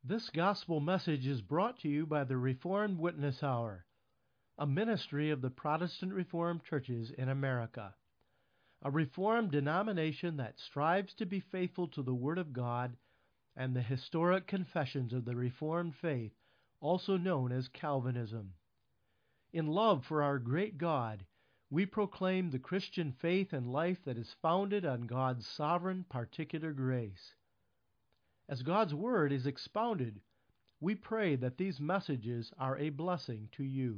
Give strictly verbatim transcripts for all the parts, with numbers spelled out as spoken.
This gospel message is brought to you by the Reformed Witness Hour, a ministry of the Protestant Reformed churches in America, a Reformed denomination that strives to be faithful to the Word of God and the historic confessions of the Reformed faith, also known as Calvinism. In love for our great God, we proclaim the Christian faith and life that is founded on God's sovereign particular grace. As God's Word is expounded, we pray that these messages are a blessing to you.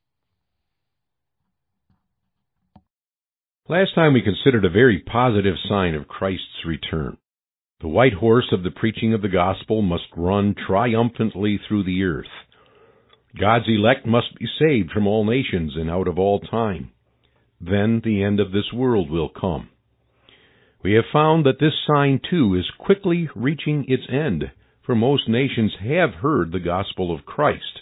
Last time we considered a very positive sign of Christ's return. The white horse of the preaching of the gospel must run triumphantly through the earth. God's elect must be saved from all nations and out of all time. Then the end of this world will come. We have found that this sign, too, is quickly reaching its end, for most nations have heard the gospel of Christ.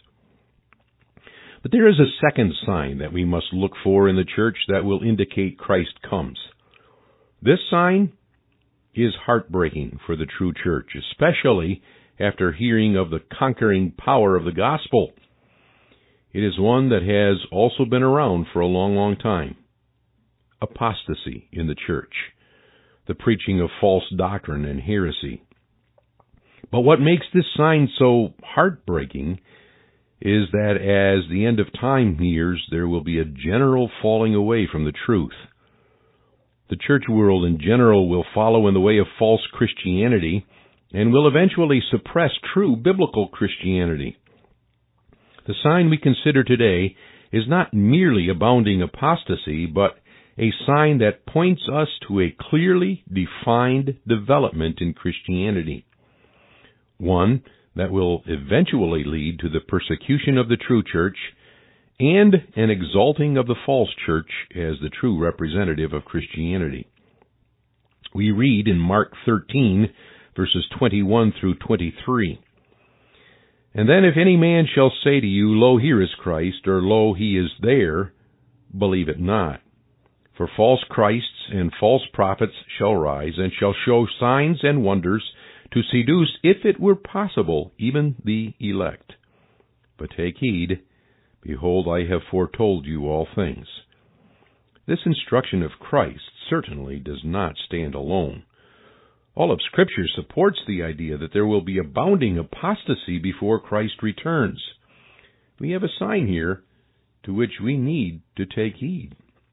But there is a second sign that we must look for in the church that will indicate Christ comes. This sign is heartbreaking for the true church, especially after hearing of the conquering power of the gospel. It is one that has also been around for a long, long time. Apostasy in the church. The preaching of false doctrine and heresy. But what makes this sign so heartbreaking is that as the end of time nears, there will be a general falling away from the truth. The church world in general will follow in the way of false Christianity and will eventually suppress true biblical Christianity. The sign we consider today is not merely abounding apostasy, but a sign that points us to a clearly defined development in Christianity. One that will eventually lead to the persecution of the true church and an exalting of the false church as the true representative of Christianity. We read in Mark thirteen, verses twenty-one through twenty-three, "And then if any man shall say to you, Lo, here is Christ, or Lo, he is there, believe it not. For false Christs and false prophets shall rise, and shall show signs and wonders, to seduce, if it were possible, even the elect. But take heed, behold, I have foretold you all things." This instruction of Christ certainly does not stand alone. All of Scripture supports the idea that there will be abounding apostasy before Christ returns. We have a sign here to which we need to take heed.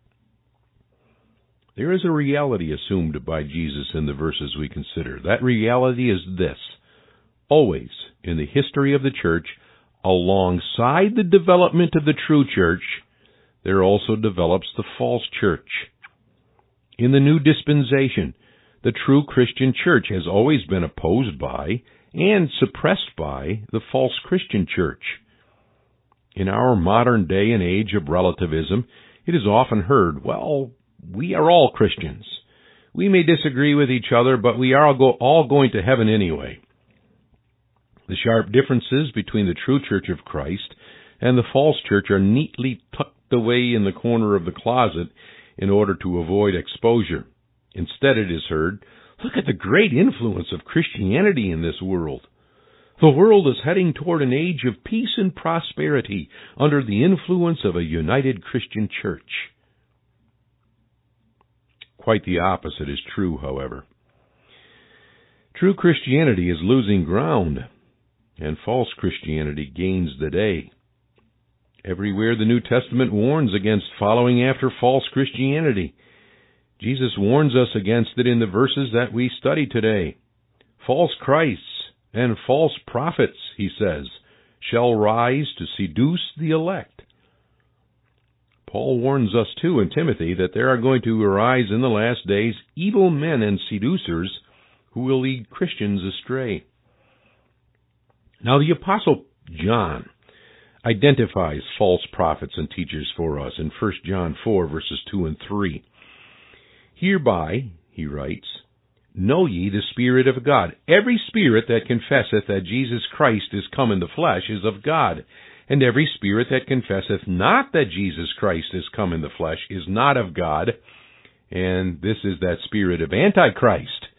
There is a reality assumed by Jesus in the verses we consider. That reality is this: always in the history of the church, alongside the development of the true church, there also develops the false church. In the new dispensation, the true Christian church has always been opposed by and suppressed by the false Christian church. In our modern day and age of relativism, it is often heard, well, we are all Christians. We may disagree with each other, but we are all going to heaven anyway. The sharp differences between the true church of Christ and the false church are neatly tucked away in the corner of the closet in order to avoid exposure. Instead, it is heard, look at the great influence of Christianity in this world. The world is heading toward an age of peace and prosperity under the influence of a united Christian church. Quite the opposite is true, however. True Christianity is losing ground, and false Christianity gains the day. Everywhere the New Testament warns against following after false Christianity. Jesus warns us against it in the verses that we study today. False Christs and false prophets, he says, shall rise to seduce the elect. Paul warns us, too, in Timothy, that there are going to arise in the last days evil men and seducers who will lead Christians astray. Now, the Apostle John identifies false prophets and teachers for us in First John four, verses two and three. "Hereby," he writes, "know ye the Spirit of God. Every spirit that confesseth that Jesus Christ is come in the flesh is of God. And every spirit that confesseth not that Jesus Christ is come in the flesh is not of God. And this is that spirit of Antichrist,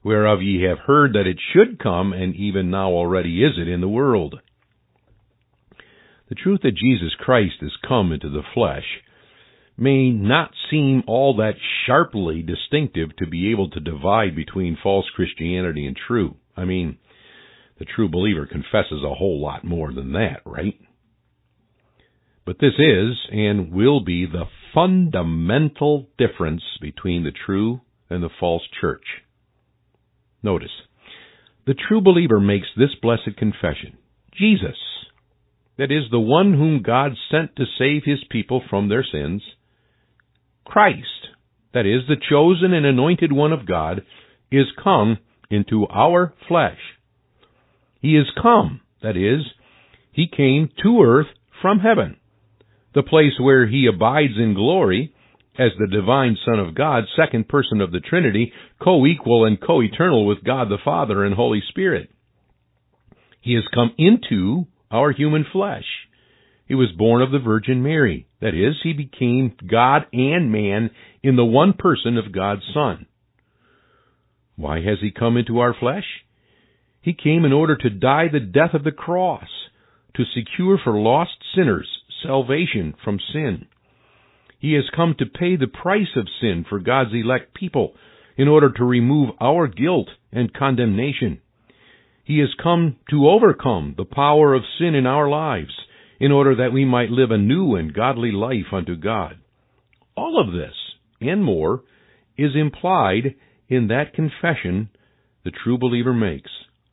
whereof ye have heard that it should come, and even now already is it in the world. The truth that Jesus Christ is come into the flesh may not seem all that sharply distinctive to be able to divide between false Christianity and true. I mean, the true believer confesses a whole lot more than that, right? But this is and will be the fundamental difference between the true and the false church. Notice, the true believer makes this blessed confession: Jesus, that is, the one whom God sent to save his people from their sins, Christ, that is, the chosen and anointed one of God, is come into our flesh. He is come, that is, he came to earth from heaven, the place where he abides in glory as the divine Son of God, second person of the Trinity, co-equal and co-eternal with God the Father and Holy Spirit. He has come into our human flesh. He was born of the Virgin Mary. That is, he became God and man in the one person of God's Son. Why has he come into our flesh? He came in order to die the death of the cross, to secure for lost sinners salvation from sin. He has come to pay the price of sin for God's elect people in order to remove our guilt and condemnation. He has come to overcome the power of sin in our lives in order that we might live a new and godly life unto God. All of this and more is implied in that confession the true believer makes.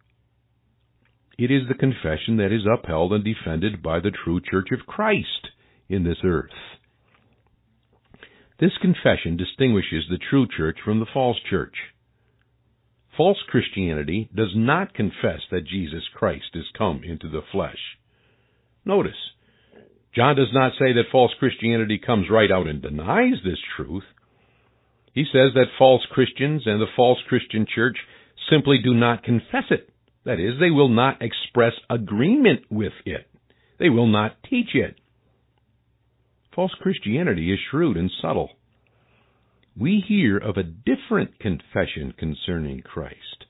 It is the confession that is upheld and defended by the true Church of Christ in this earth. This confession distinguishes the true church from the false church. False Christianity does not confess that Jesus Christ is come into the flesh. Notice, John does not say that false Christianity comes right out and denies this truth. He says that false Christians and the false Christian church simply do not confess it. That is, they will not express agreement with it. They will not teach it. False Christianity is shrewd and subtle. We hear of a different confession concerning Christ.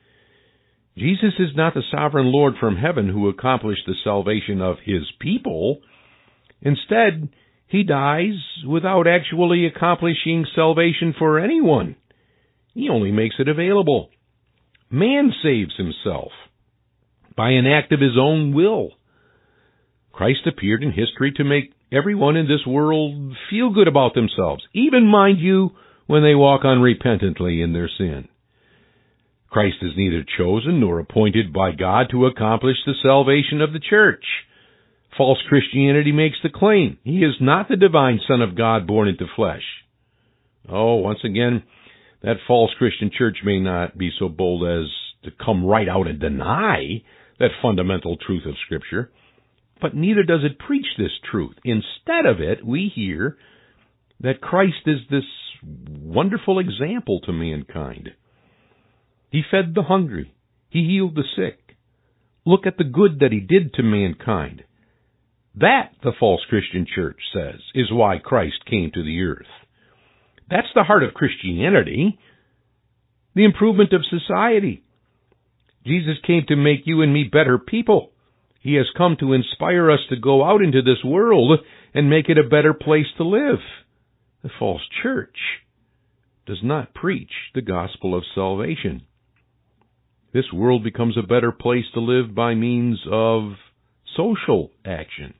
Jesus is not the sovereign Lord from heaven who accomplished the salvation of his people. Instead, he dies without actually accomplishing salvation for anyone. He only makes it available. Man saves himself by an act of his own will. Christ appeared in history to make everyone in this world feel good about themselves, even, mind you, when they walk unrepentantly in their sin. Christ is neither chosen nor appointed by God to accomplish the salvation of the church. False Christianity makes the claim he is not the divine Son of God born into flesh. Oh, once again, that false Christian church may not be so bold as to come right out and deny that fundamental truth of Scripture, but neither does it preach this truth. Instead of it, we hear that Christ is this wonderful example to mankind. He fed the hungry. He healed the sick. Look at the good that he did to mankind. That, the false Christian church says, is why Christ came to the earth. That's the heart of Christianity, the improvement of society. Jesus came to make you and me better people. He has come to inspire us to go out into this world and make it a better place to live. The false church does not preach the gospel of salvation. This world becomes a better place to live by means of social action.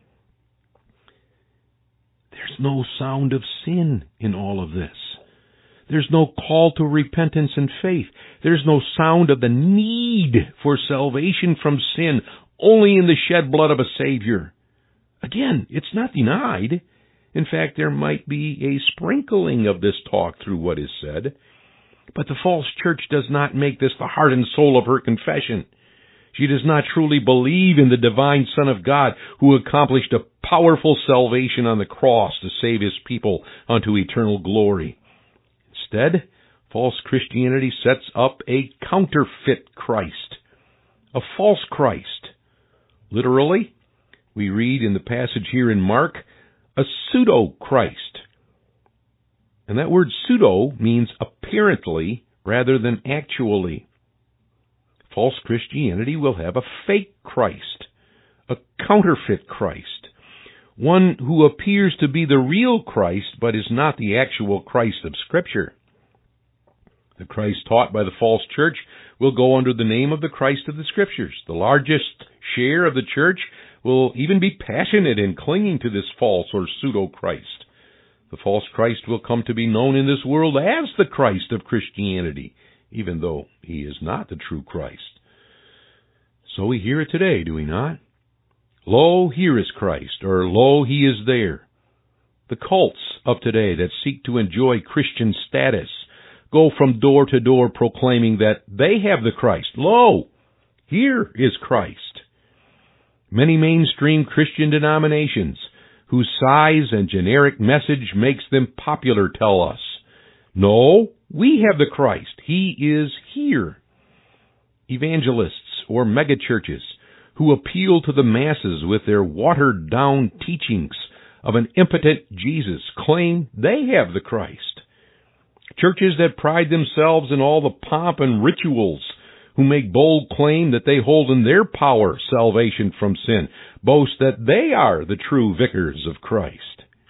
There's no sound of sin in all of this. There's no call to repentance and faith. There's no sound of the need for salvation from sin, only in the shed blood of a Savior. Again, it's not denied. In fact, there might be a sprinkling of this talk through what is said. But the false church does not make this the heart and soul of her confession. She does not truly believe in the divine Son of God who accomplished a powerful salvation on the cross to save his people unto eternal glory. Instead, false Christianity sets up a counterfeit Christ, a false Christ. Literally, we read in the passage here in Mark, a pseudo-Christ. And that word pseudo means apparently rather than actually. False Christianity will have a fake Christ, a counterfeit Christ, one who appears to be the real Christ but is not the actual Christ of Scripture. The Christ taught by the false church will go under the name of the Christ of the Scriptures. The largest share of the church will even be passionate in clinging to this false or pseudo-Christ. The false Christ will come to be known in this world as the Christ of Christianity, even though he is not the true Christ. So we hear it today, do we not? Lo, here is Christ, or lo, he is there. The cults of today that seek to enjoy Christian status go from door to door proclaiming that they have the Christ. Lo, here is Christ. Many mainstream Christian denominations, whose size and generic message makes them popular, tell us, no, we have the Christ. He is here. Evangelists or megachurches who appeal to the masses with their watered-down teachings of an impotent Jesus claim they have the Christ. Churches that pride themselves in all the pomp and rituals, who make bold claim that they hold in their power salvation from sin, boast that they are the true vicars of Christ.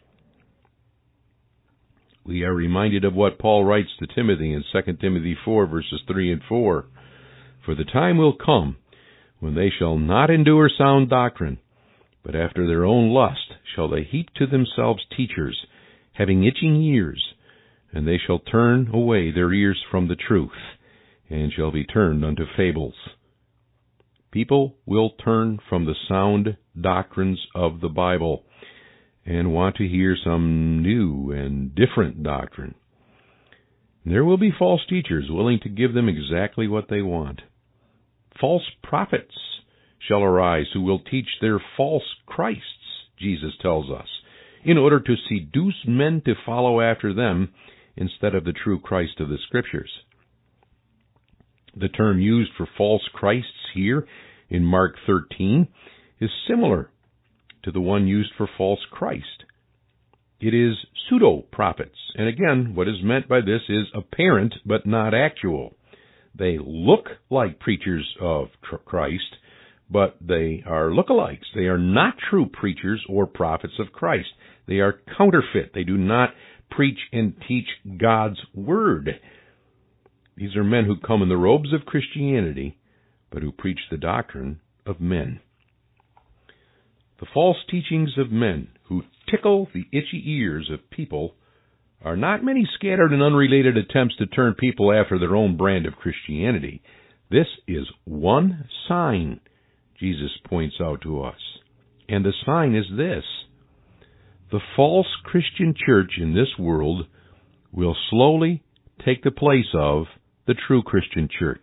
We are reminded of what Paul writes to Timothy in Second Timothy four, verses three and four. For the time will come when they shall not endure sound doctrine, but after their own lust shall they heap to themselves teachers, having itching ears, and they shall turn away their ears from the truth, and shall be turned unto fables. People will turn from the sound doctrines of the Bible and want to hear some new and different doctrine. There will be false teachers willing to give them exactly what they want. False prophets shall arise who will teach their false Christs, Jesus tells us, in order to seduce men to follow after them instead of the true Christ of the Scriptures. The term used for false Christs here in Mark thirteen is similar to the one used for false Christ. It is pseudo-prophets, and again, what is meant by this is apparent but not actual. They look like preachers of Christ, but they are lookalikes. They are not true preachers or prophets of Christ. They are counterfeit. They do not preach and teach God's Word. These are men who come in the robes of Christianity, but who preach the doctrine of men. The false teachings of men who tickle the itchy ears of people are not many scattered and unrelated attempts to turn people after their own brand of Christianity. This is one sign, Jesus points out to us. And the sign is this: the false Christian church in this world will slowly take the place of the true Christian church.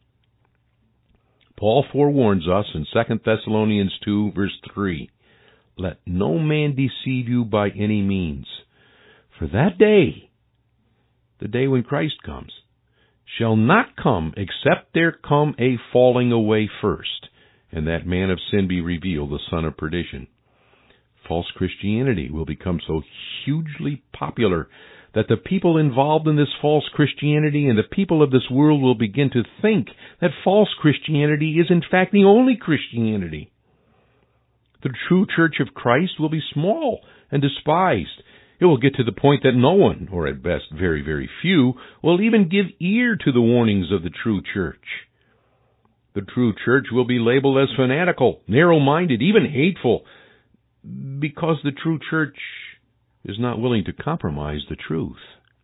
Paul forewarns us in Second Thessalonians two, verse three, let no man deceive you by any means, for that day, the day when Christ comes, shall not come except there come a falling away first, and that man of sin be revealed, the son of perdition. False Christianity will become so hugely popular that the people involved in this false Christianity and the people of this world will begin to think that false Christianity is in fact the only Christianity. The true church of Christ will be small and despised. It will get to the point that no one, or at best very, very few, will even give ear to the warnings of the true church. The true church will be labeled as fanatical, narrow-minded, even hateful, because the true church is not willing to compromise the truth.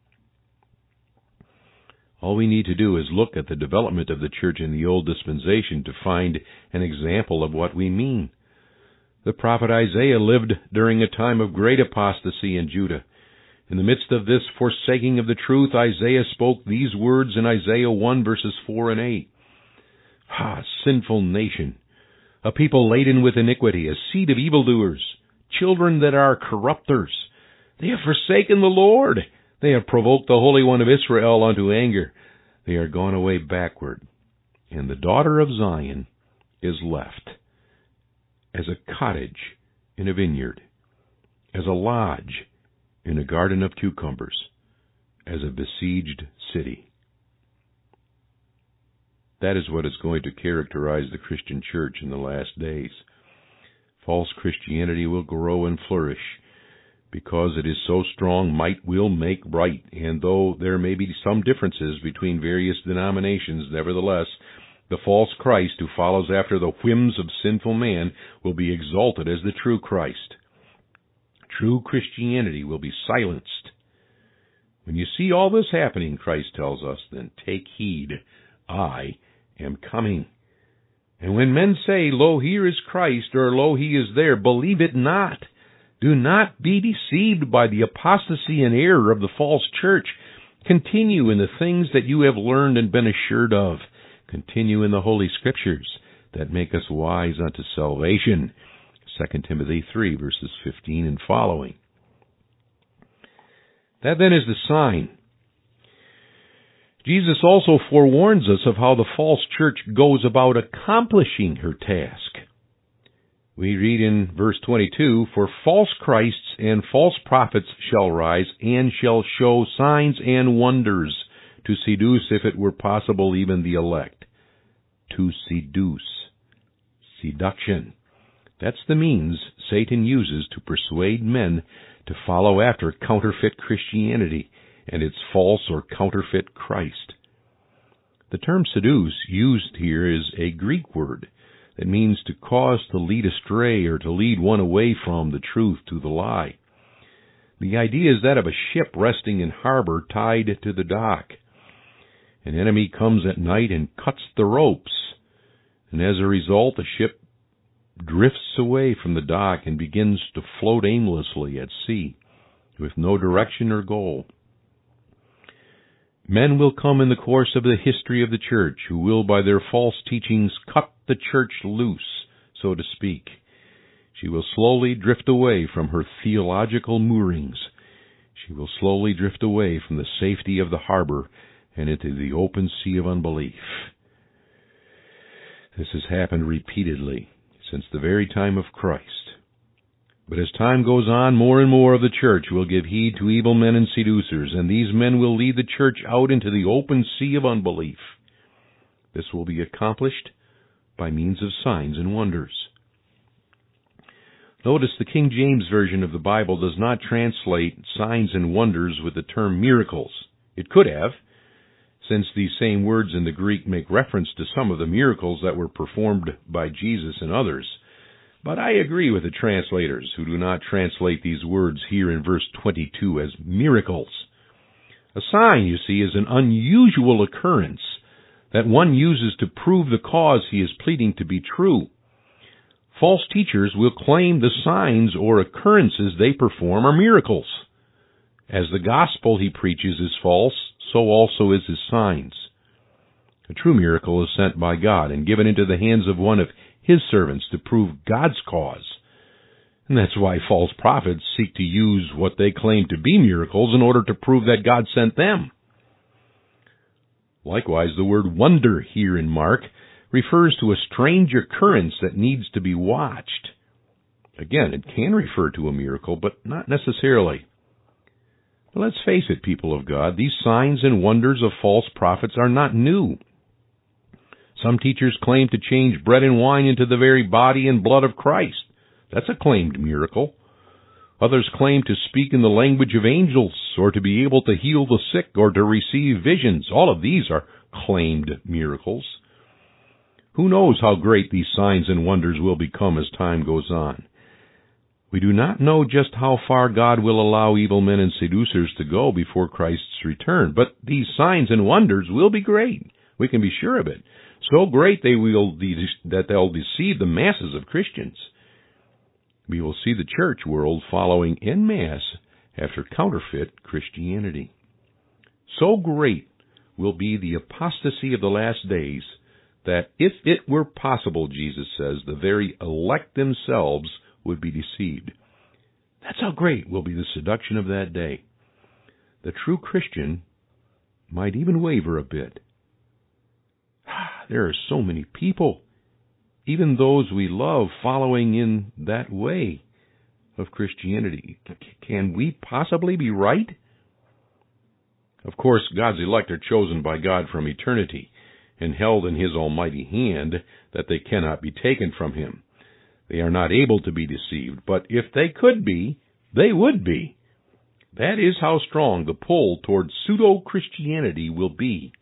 All we need to do is look at the development of the church in the Old Dispensation to find an example of what we mean. The prophet Isaiah lived during a time of great apostasy in Judah. In the midst of this forsaking of the truth, Isaiah spoke these words in Isaiah one, verses four and eight. Ah, sinful nation, a people laden with iniquity, a seed of evildoers, children that are corrupters. They have forsaken the Lord. They have provoked the Holy One of Israel unto anger. They are gone away backward. And the daughter of Zion is left as a cottage in a vineyard, as a lodge in a garden of cucumbers, as a besieged city. That is what is going to characterize the Christian church in the last days. False Christianity will grow and flourish. Because it is so strong, might will make right. And though there may be some differences between various denominations, nevertheless, the false Christ who follows after the whims of sinful man will be exalted as the true Christ. True Christianity will be silenced. When you see all this happening, Christ tells us, then take heed. I am coming. And when men say, Lo, here is Christ, or Lo, he is there, believe it not. Do not be deceived by the apostasy and error of the false church. Continue in the things that you have learned and been assured of. Continue in the Holy Scriptures that make us wise unto salvation. Second Timothy three, verses fifteen and following. That then is the sign. Jesus also forewarns us of how the false church goes about accomplishing her task. We read in verse twenty-two, For false Christs and false prophets shall rise, and shall show signs and wonders, to seduce, if it were possible, even the elect. To seduce. Seduction. That's the means Satan uses to persuade men to follow after counterfeit Christianity and its false or counterfeit Christ. The term seduce used here is a Greek word that means to cause to lead astray or to lead one away from the truth to the lie. The idea is that of a ship resting in harbor tied to the dock. An enemy comes at night and cuts the ropes, and as a result, the ship drifts away from the dock and begins to float aimlessly at sea, with no direction or goal. Men will come in the course of the history of the church who will, by their false teachings, cut the church loose, so to speak. She will slowly drift away from her theological moorings. She will slowly drift away from the safety of the harbor and into the open sea of unbelief. This has happened repeatedly since the very time of Christ. But as time goes on, more and more of the church will give heed to evil men and seducers, and these men will lead the church out into the open sea of unbelief. This will be accomplished by means of signs and wonders. Notice the King James Version of the Bible does not translate signs and wonders with the term miracles. It could have, since these same words in the Greek make reference to some of the miracles that were performed by Jesus and others. But I agree with the translators who do not translate these words here in verse twenty-two as miracles. A sign, you see, is an unusual occurrence that one uses to prove the cause he is pleading to be true. False teachers will claim the signs or occurrences they perform are miracles. As the gospel he preaches is false, so also is his signs. A true miracle is sent by God and given into the hands of one of his servants to prove God's cause. And that's why false prophets seek to use what they claim to be miracles in order to prove that God sent them. Likewise, the word wonder here in Mark refers to a strange occurrence that needs to be watched. Again, it can refer to a miracle, but not necessarily. But let's face it, people of God, these signs and wonders of false prophets are not new. Some teachers claim to change bread and wine into the very body and blood of Christ. That's a claimed miracle. Others claim to speak in the language of angels, or to be able to heal the sick, or to receive visions. All of these are claimed miracles. Who knows how great these signs and wonders will become as time goes on? We do not know just how far God will allow evil men and seducers to go before Christ's return, but these signs and wonders will be great. We can be sure of it. So great they will de- that they'll deceive the masses of Christians. We will see the church world following en masse after counterfeit Christianity. So great will be the apostasy of the last days that if it were possible, Jesus says, the very elect themselves would be deceived. That's how great will be the seduction of that day. The true Christian might even waver a bit. There are so many people, even those we love, following in that way of Christianity. Can we possibly be right? Of course, God's elect are chosen by God from eternity, and held in his almighty hand, that they cannot be taken from him. They are not able to be deceived, but if they could be, they would be. That is how strong the pull toward pseudo-Christianity will be.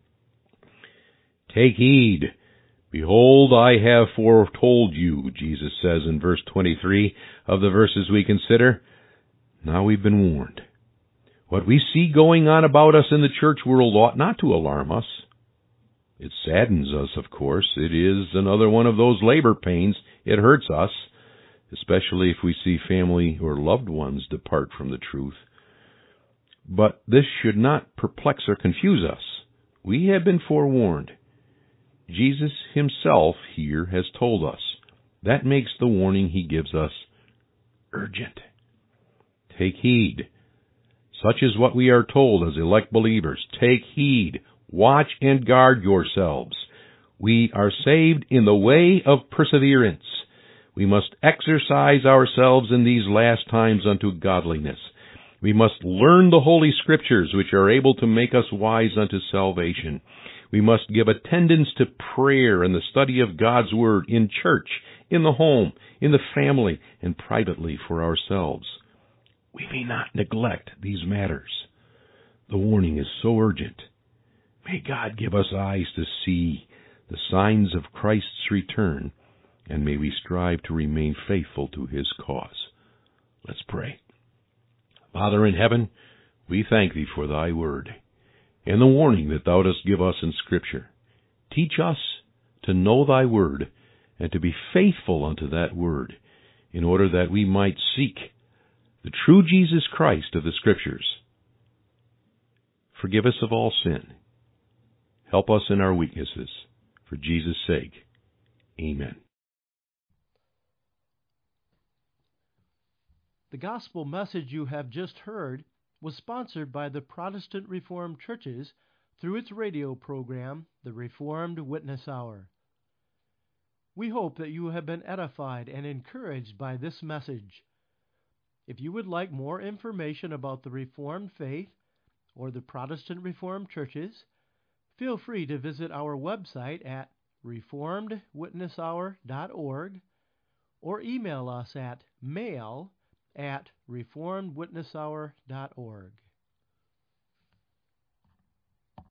Take heed. Behold, I have foretold you, Jesus says in verse twenty-three of the verses we consider. Now we've been warned. What we see going on about us in the church world ought not to alarm us. It saddens us, of course. It is another one of those labor pains. It hurts us, especially if we see family or loved ones depart from the truth. But this should not perplex or confuse us. We have been forewarned. Jesus himself here has told us. That makes the warning he gives us urgent. Take heed. Such is what we are told as elect believers. Take heed. Watch and guard yourselves. We are saved in the way of perseverance. We must exercise ourselves in these last times unto godliness. We must learn the Holy Scriptures, which are able to make us wise unto salvation. We must give attendance to prayer and the study of God's Word in church, in the home, in the family, and privately for ourselves. We may not neglect these matters. The warning is so urgent. May God give us eyes to see the signs of Christ's return, and may we strive to remain faithful to his cause. Let's pray. Father in heaven, we thank thee for thy word and the warning that thou dost give us in Scripture. Teach us to know thy word and to be faithful unto that word, in order that we might seek the true Jesus Christ of the Scriptures. Forgive us of all sin. Help us in our weaknesses. For Jesus' sake, amen. The gospel message you have just heard was sponsored by the Protestant Reformed Churches through its radio program, the Reformed Witness Hour. We hope that you have been edified and encouraged by this message. If you would like more information about the Reformed faith or the Protestant Reformed Churches, feel free to visit our website at reformed witness hour dot org or email us at mail at reformed witness hour dot org.